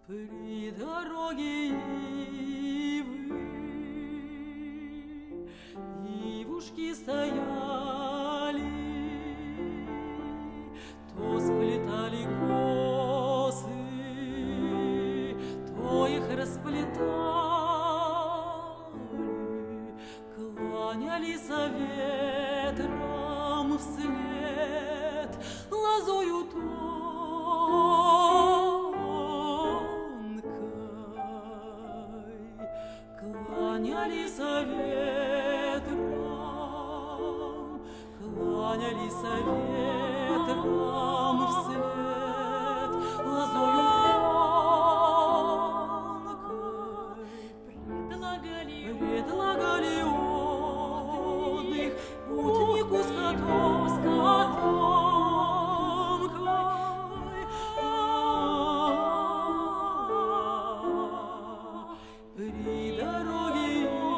При дороге ивы, ивушки стояли, то сплетали косы, то их расплетали, кланялись ветром вслед лозою кланялись ветром, кланялись ветром вслед лозою тонкой. Предлагали отдых путнику с котомкой. При дороге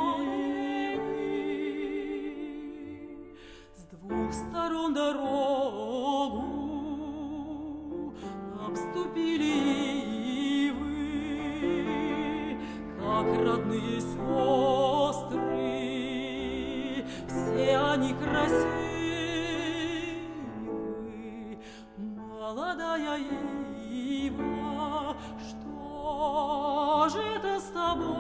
с двух сторон дорогу обступили ивы, как родные сестры, все они красивы. Молодая ива, что же это с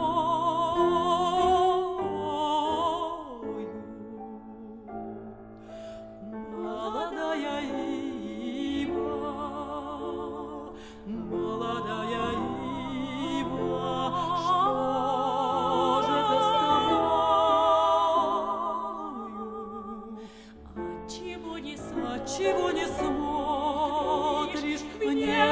тобою? Молодая ива, молодая ива, что же это с тобою? Отчего не смотришь мне